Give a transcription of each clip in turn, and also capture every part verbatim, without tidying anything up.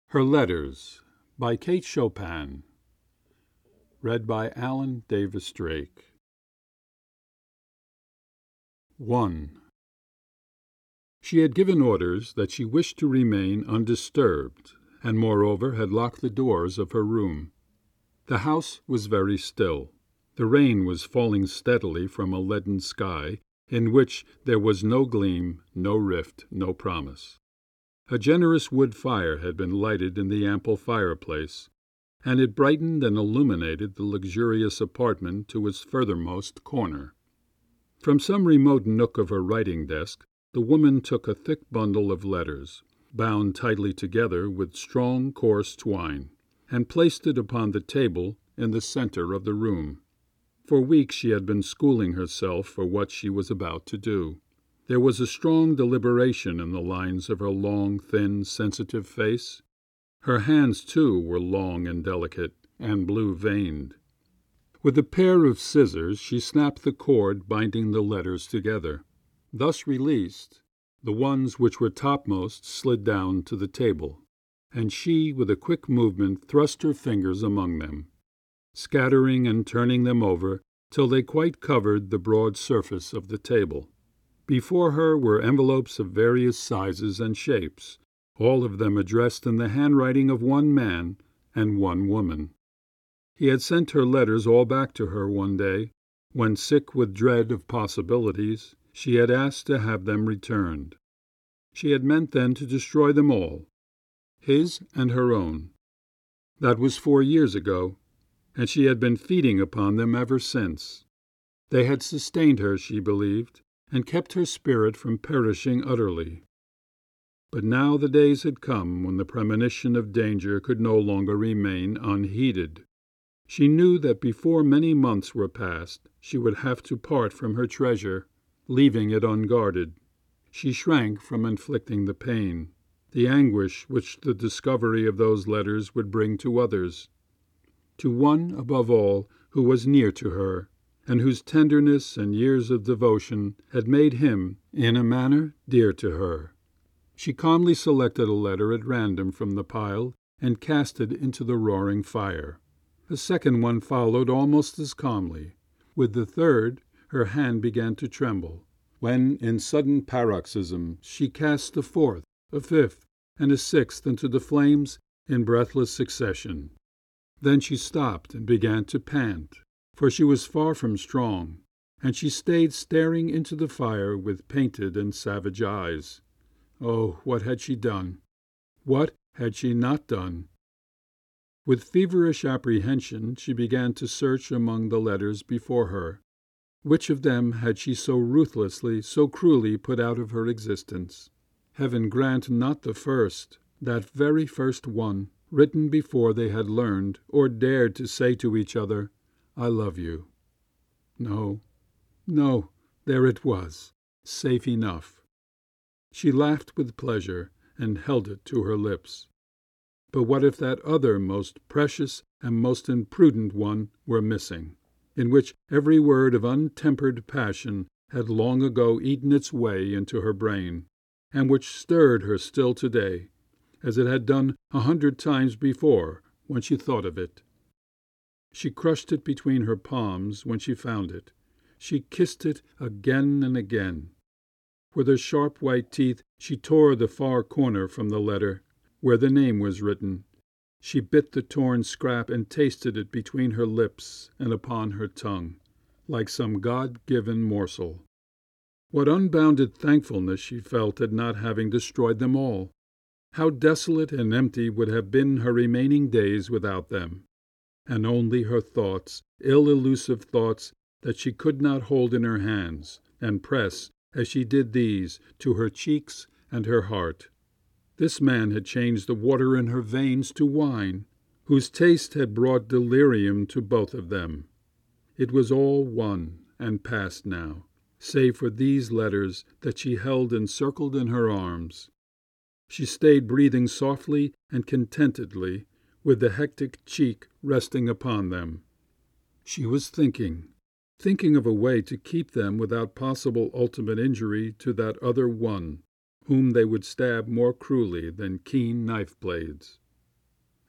Her Letters by Kate Chopin. Read by Alan Davis Drake. one. She had given orders that she wished to remain undisturbed, and moreover had locked the doors of her room. The house was very still. The rain was falling steadily from a leaden sky in which there was no gleam, no rift, no promise. A generous wood fire had been lighted in the ample fireplace, and it brightened and illuminated the luxurious apartment to its furthermost corner. From some remote nook of her writing desk the woman took a thick bundle of letters, bound tightly together with strong coarse twine, and placed it upon the table in the center of the room. For weeks she had been schooling herself for what she was about to do. There was a strong deliberation in the lines of her long, thin, sensitive face. Her hands, too, were long and delicate, and blue-veined. With a pair of scissors she snapped the cord binding the letters together. Thus released, the ones which were topmost slid down to the table, and she with a quick movement thrust her fingers among them, scattering and turning them over till they quite covered the broad surface of the table. Before her were envelopes of various sizes and shapes, all of them addressed in the handwriting of one man and one woman. He had sent her letters all back to her one day, when, sick with dread of possibilities, she had asked to have them returned. She had meant then to destroy them all, his and her own. That was four years ago, and she had been feeding upon them ever since. They had sustained her, she believed, and kept her spirit from perishing utterly. But now the days had come when the premonition of danger could no longer remain unheeded. She knew that before many months were past she would have to part from her treasure, leaving it unguarded. She shrank from inflicting the pain, the anguish which the discovery of those letters would bring to others, to one above all who was near to her, and whose tenderness and years of devotion had made him, in a manner, dear to her. She calmly selected a letter at random from the pile and cast it into the roaring fire. A second one followed almost as calmly. With the third her hand began to tremble, when in sudden paroxysm she cast a fourth, a fifth, and a sixth into the flames in breathless succession. Then she stopped and began to pant, for she was far from strong, and she stayed staring into the fire with painted and savage eyes. Oh, what had she done? What had she not done? With feverish apprehension she began to search among the letters before her. Which of them had she so ruthlessly, so cruelly put out of her existence? Heaven grant not the first, that very first one, written before they had learned or dared to say to each other, "I love you." No, no, there it was, safe enough. She laughed with pleasure and held it to her lips. But what if that other most precious and most imprudent one were missing, in which every word of untempered passion had long ago eaten its way into her brain, and which stirred her still today, as it had done a hundred times before when she thought of it? She crushed it between her palms when she found it. She kissed it again and again. With her sharp white teeth she tore the far corner from the letter, where the name was written. She bit the torn scrap and tasted it between her lips and upon her tongue, like some God-given morsel. What unbounded thankfulness she felt at not having destroyed them all! How desolate and empty would have been her remaining days without them! And only her thoughts, ill-elusive thoughts that she could not hold in her hands and press, as she did these, to her cheeks and her heart. This man had changed the water in her veins to wine, whose taste had brought delirium to both of them. It was all one and past now, save for these letters that she held encircled in her arms. She stayed breathing softly and contentedly, with the hectic cheek resting upon them. She was thinking, thinking of a way to keep them without possible ultimate injury to that other one, whom they would stab more cruelly than keen knife blades.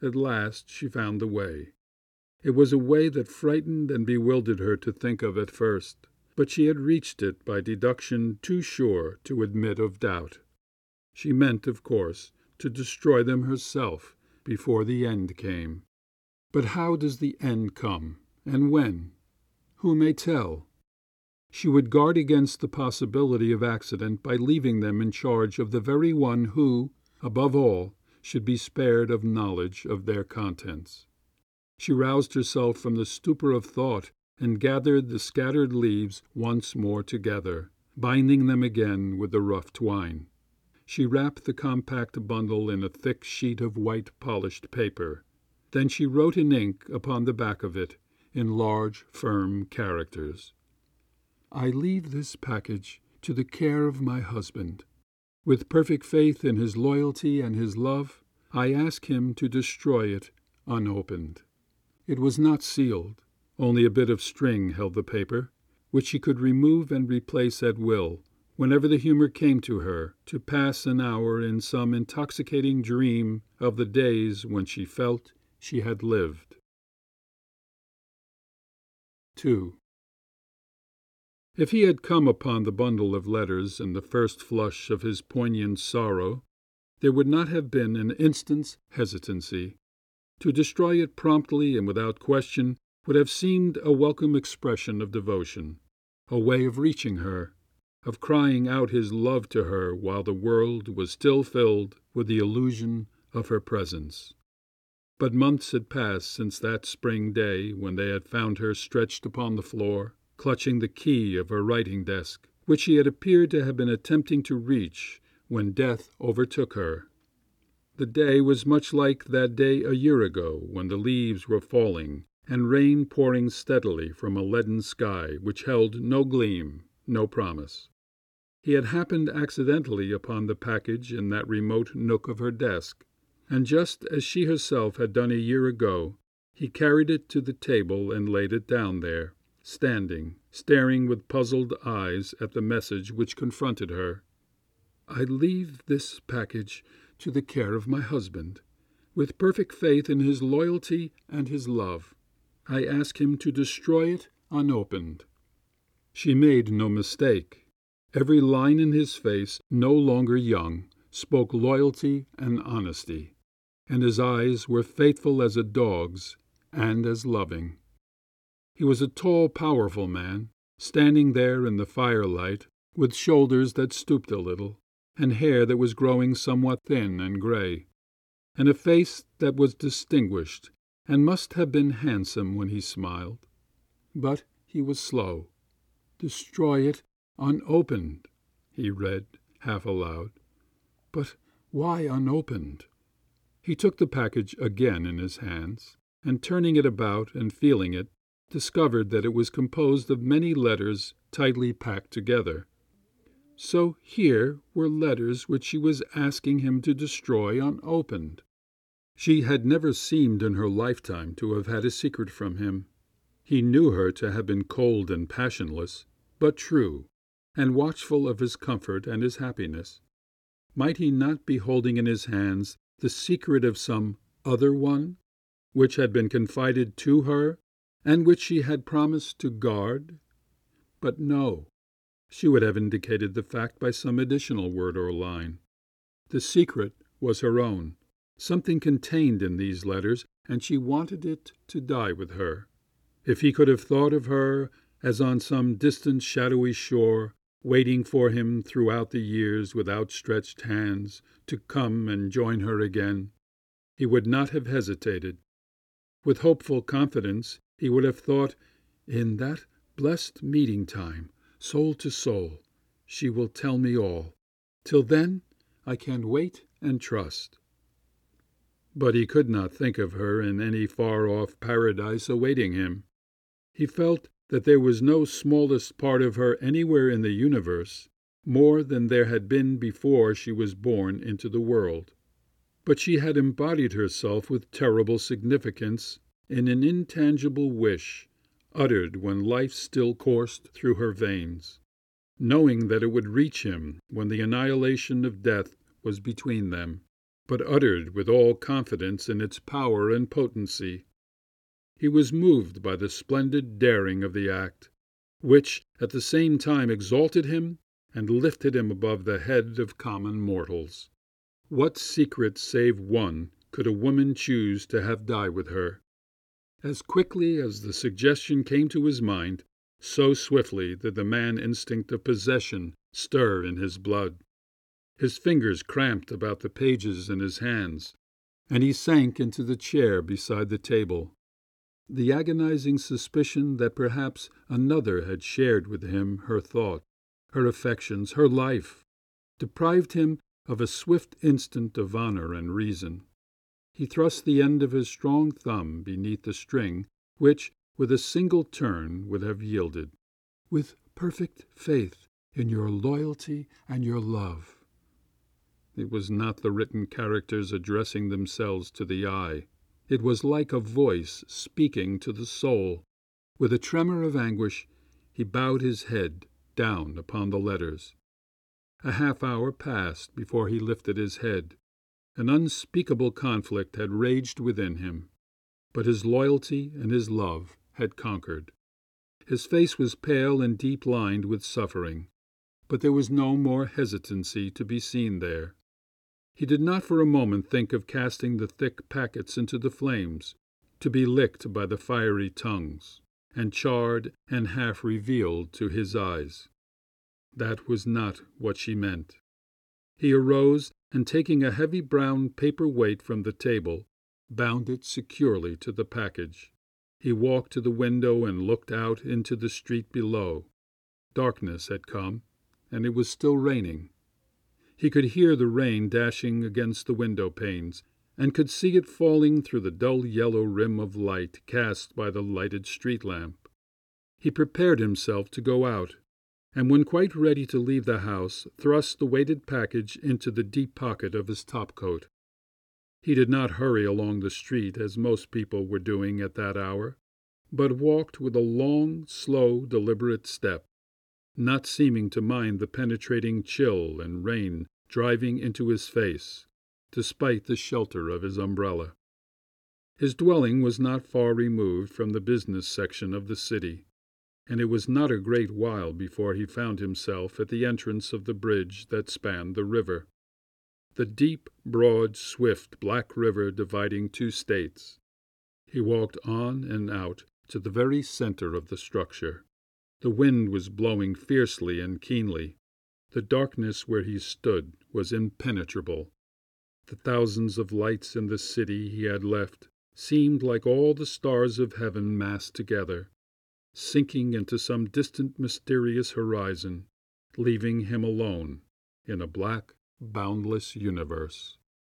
at last she found the way. It was a way that frightened and bewildered her to think of at first, but she had reached it by deduction too sure to admit of doubt. She meant, of course, to destroy them herself before the end came. But how does the end come, and when? Who may tell? She would guard against the possibility of accident by leaving them in charge of the very one who, above all, should be spared of knowledge of their contents. She roused herself from the stupor of thought and gathered the scattered leaves once more together, binding them again with the rough twine. She wrapped the compact bundle in a thick sheet of white polished paper. Then she wrote in ink upon the back of it, in large, firm characters, "I leave this package to the care of my husband. With perfect faith in his loyalty and his love, I ask him to destroy it unopened." It was not sealed. Only a bit of string held the paper, which she could remove and replace at will, whenever the humor came to her to pass an hour in some intoxicating dream of the days when she felt she had lived. two. If he had come upon the bundle of letters in the first flush of his poignant sorrow, there would not have been an instant's hesitancy. To destroy it promptly and without question would have seemed a welcome expression of devotion, a way of reaching her, of crying out his love to her while the world was still filled with the illusion of her presence. But months had passed since that spring day when they had found her stretched upon the floor, clutching the key of her writing desk, which she had appeared to have been attempting to reach when death overtook her. The day was much like that day a year ago when the leaves were falling and rain pouring steadily from a leaden sky which held no gleam, no promise. He had happened accidentally upon the package in that remote nook of her desk, and just as she herself had done a year ago, he carried it to the table and laid it down there, standing, staring with puzzled eyes at the message which confronted her. "I leave this package to the care of my husband. With perfect faith in his loyalty and his love, I ask him to destroy it unopened." She made no mistake. Every line in his face, no longer young, spoke loyalty and honesty, and his eyes were faithful as a dog's and as loving. He was a tall, powerful man, standing there in the firelight, with shoulders that stooped a little, and hair that was growing somewhat thin and gray, and a face that was distinguished and must have been handsome when he smiled. But he was slow. "Destroy it unopened," he read, half aloud. "But why unopened?" He took the package again in his hands, and turning it about and feeling it, discovered that it was composed of many letters tightly packed together. So here were letters which she was asking him to destroy unopened. She had never seemed in her lifetime to have had a secret from him. He knew her to have been cold and passionless, but true, and watchful of his comfort and his happiness. Might he not be holding in his hands the secret of some other one, which had been confided to her, and which she had promised to guard? But no. She would have indicated the fact by some additional word or line. The secret was her own, something contained in these letters, and she wanted it to die with her. If he could have thought of her as on some distant shadowy shore, waiting for him throughout the years with outstretched hands to come and join her again, he would not have hesitated. With hopeful confidence he would have thought, "In that blessed meeting time, soul to soul, she will tell me all. Till then I can wait and trust." But he could not think of her in any far-off paradise awaiting him. He felt that there was no smallest part of her anywhere in the universe, more than there had been before she was born into the world. But she had embodied herself with terrible significance in an intangible wish, uttered when life still coursed through her veins, knowing that it would reach him when the annihilation of death was between them, but uttered with all confidence in its power and potency. He was moved by the splendid daring of the act, which at the same time exalted him and lifted him above the head of common mortals. What secret save one could a woman choose to have die with her? As quickly as the suggestion came to his mind, so swiftly did the man instinct of possession stir in his blood. His fingers cramped about the pages in his hands, and he sank into the chair beside the table. The agonizing suspicion that perhaps another had shared with him her thought, her affections, her life, deprived him of a swift instant of honor and reason. He thrust the end of his strong thumb beneath the string which, with a single turn, would have yielded. "With perfect faith in your loyalty and your love." It was not the written characters addressing themselves to the eye. It was like a voice speaking to the soul. With a tremor of anguish, he bowed his head down upon the letters. A half hour passed before he lifted his head. An unspeakable conflict had raged within him, but his loyalty and his love had conquered. His face was pale and deep-lined with suffering, but there was no more hesitancy to be seen there. He did not for a moment think of casting the thick packets into the flames, to be licked by the fiery tongues, and charred and half revealed to his eyes. That was not what she meant. He arose, and taking a heavy brown paper weight from the table, bound it securely to the package. He walked to the window and looked out into the street below. Darkness had come, and it was still raining. He could hear the rain dashing against the window panes, and could see it falling through the dull yellow rim of light cast by the lighted street lamp. He prepared himself to go out, and when quite ready to leave the house, thrust the weighted package into the deep pocket of his topcoat. He did not hurry along the street as most people were doing at that hour, but walked with a long, slow, deliberate step, not seeming to mind the penetrating chill and rain driving into his face, despite the shelter of his umbrella. His dwelling was not far removed from the business section of the city, and it was not a great while before he found himself at the entrance of the bridge that spanned the river. The deep, broad, swift Black River dividing two states. He walked on and out to the very center of the structure. The wind was blowing fiercely and keenly. The darkness where he stood was impenetrable. The thousands of lights in the city he had left seemed like all the stars of heaven massed together, sinking into some distant mysterious horizon, leaving him alone in a black, boundless universe.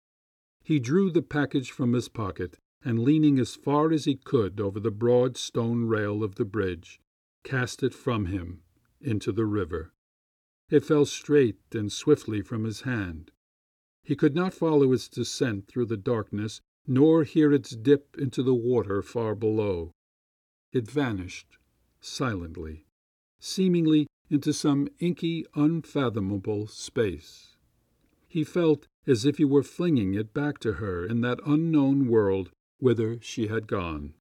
He drew the package from his pocket, and leaning as far as he could over the broad stone rail of the bridge, cast it from him into the river. It fell straight and swiftly from his hand. He could not follow its descent through the darkness, nor hear its dip into the water far below. It vanished silently, seemingly into some inky, unfathomable space. He felt as if he were flinging it back to her in that unknown world whither she had gone.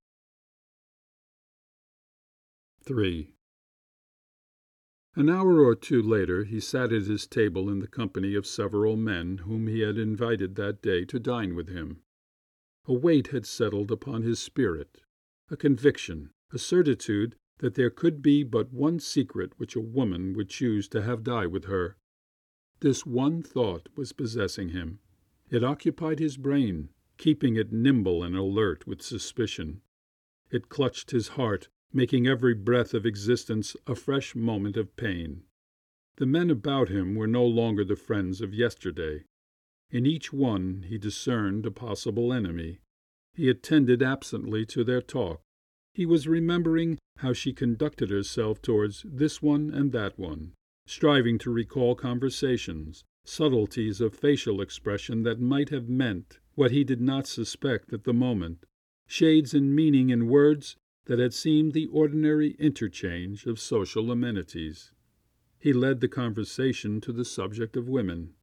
three. An hour or two later he sat at his table in the company of several men whom he had invited that day to dine with him. A weight had settled upon his spirit, a conviction, a certitude that there could be but one secret which a woman would choose to have die with her. This one thought was possessing him. It occupied his brain, keeping it nimble and alert with suspicion. It clutched his heart, making every breath of existence a fresh moment of pain. The men about him were no longer the friends of yesterday. In each one he discerned a possible enemy. He attended absently to their talk. He was remembering how she conducted herself towards this one and that one, striving to recall conversations, subtleties of facial expression that might have meant what he did not suspect at the moment, shades in meaning in words that had seemed the ordinary interchange of social amenities. He led the conversation to the subject of women.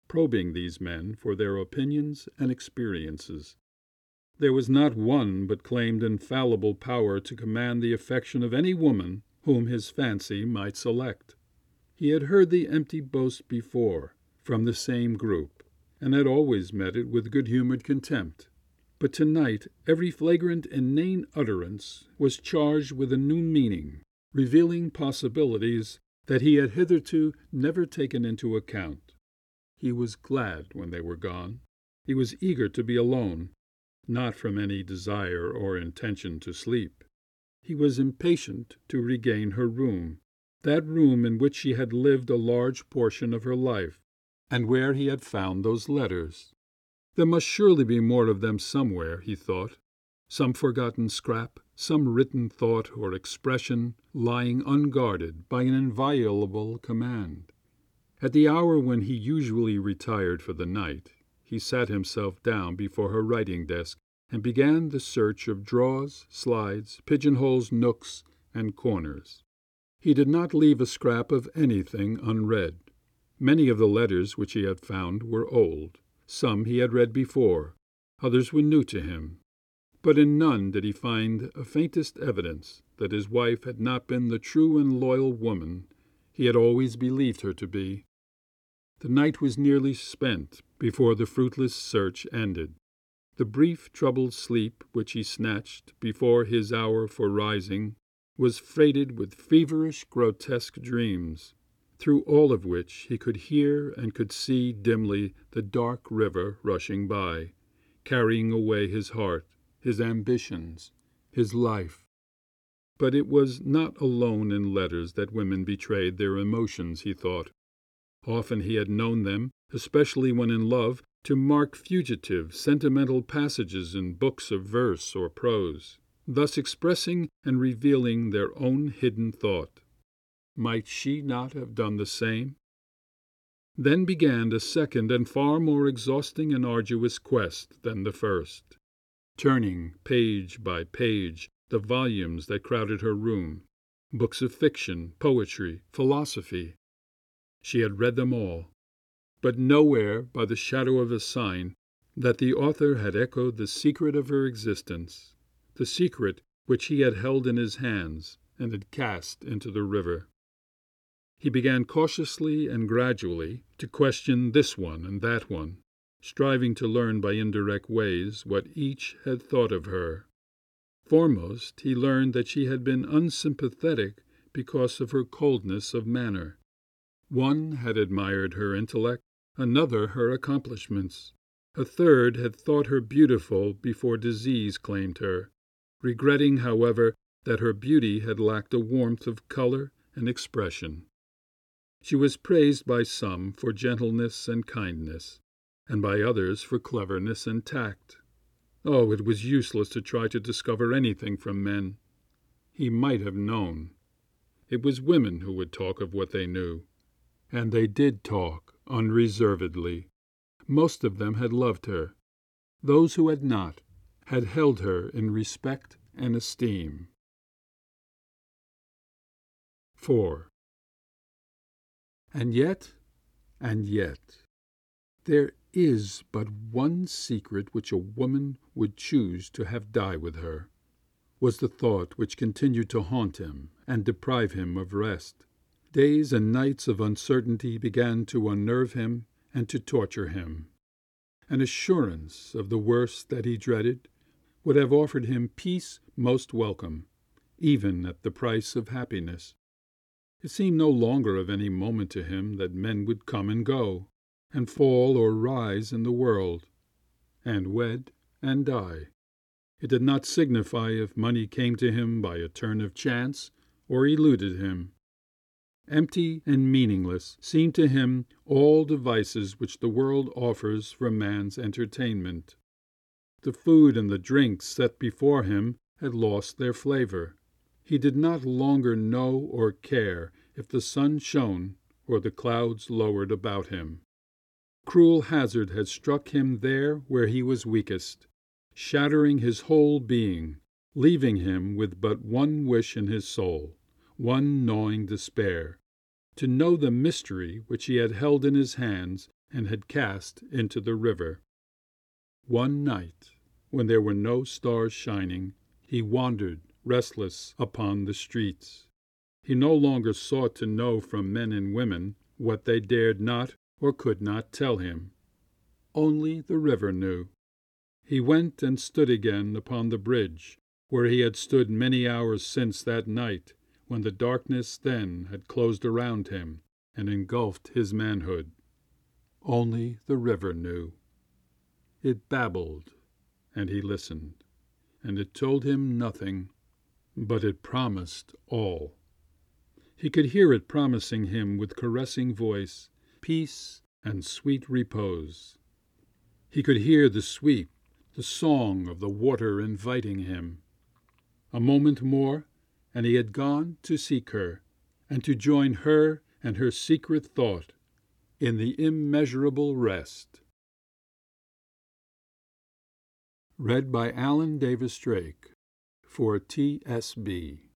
probing these men for their opinions and experiences. There was not one but claimed infallible power to command the affection of any woman whom his fancy might select. He had heard the empty boast before, from the same group, and had always met it with good-humored contempt. But tonight every flagrant inane utterance was charged with a new meaning, revealing possibilities that he had hitherto never taken into account. He was glad when they were gone. He was eager to be alone, not from any desire or intention to sleep. He was impatient to regain her room, that room in which she had lived a large portion of her life, and where he had found those letters. There must surely be more of them somewhere, he thought, some forgotten scrap, some written thought or expression lying unguarded by an inviolable command. At the hour when he usually retired for the night, he sat himself down before her writing desk and began the search of drawers, slides, pigeonholes, nooks, and corners. He did not leave a scrap of anything unread. Many of the letters which he had found were old. Some he had read before, others were new to him. But in none did he find a faintest evidence that his wife had not been the true and loyal woman he had always believed her to be. The night was nearly spent before the fruitless search ended. The brief troubled sleep which he snatched before his hour for rising was freighted with feverish, grotesque dreams, through all of which he could hear and could see dimly the dark river rushing by, carrying away his heart, his ambitions, his life. But it was not alone in letters that women betrayed their emotions, he thought. Often he had known them, especially when in love, to mark fugitive, sentimental passages in books of verse or prose, thus expressing and revealing their own hidden thought. Might she not have done the same? Then began a second and far more exhausting and arduous quest than the first, turning page by page the volumes that crowded her room, books of fiction, poetry, philosophy. She had read them all, but nowhere by the shadow of a sign that the author had echoed the secret of her existence, the secret which he had held in his hands and had cast into the river. He began cautiously and gradually to question this one and that one, striving to learn by indirect ways what each had thought of her. Foremost, he learned that she had been unsympathetic because of her coldness of manner. One had admired her intellect, another her accomplishments. A third had thought her beautiful before disease claimed her, regretting, however, that her beauty had lacked a warmth of color and expression. She was praised by some for gentleness and kindness, and by others for cleverness and tact. Oh, it was useless to try to discover anything from men. He might have known. It was women who would talk of what they knew. And they did talk unreservedly. Most of them had loved her. Those who had not had held her in respect and esteem. four. And yet, and yet, there is but one secret which a woman would choose to have die with her, was the thought which continued to haunt him and deprive him of rest. Days and nights of uncertainty began to unnerve him and to torture him. An assurance of the worst that he dreaded would have offered him peace most welcome, even at the price of happiness. It seemed no longer of any moment to him that men would come and go, and fall or rise in the world, and wed and die. It did not signify if money came to him by a turn of chance or eluded him. Empty and meaningless seemed to him all devices which the world offers for man's entertainment. The food and the drinks set before him had lost their flavor. He did not longer know or care if the sun shone or the clouds lowered about him. Cruel hazard had struck him there where he was weakest, shattering his whole being, leaving him with but one wish in his soul, one gnawing despair, to know the mystery which he had held in his hands and had cast into the river. One night, when there were no stars shining, he wandered restless upon the streets. He no longer sought to know from men and women what they dared not or could not tell him. Only the river knew. He went and stood again upon the bridge, where he had stood many hours since that night when the darkness then had closed around him and engulfed his manhood. Only the river knew. It babbled, and he listened, and it told him nothing, but it promised all. He could hear it promising him with caressing voice peace and sweet repose. He could hear the sweep, the song of the water inviting him. A moment more, and he had gone to seek her, and to join her and her secret thought in the immeasurable rest. Read by Alan Davis Drake for T S B.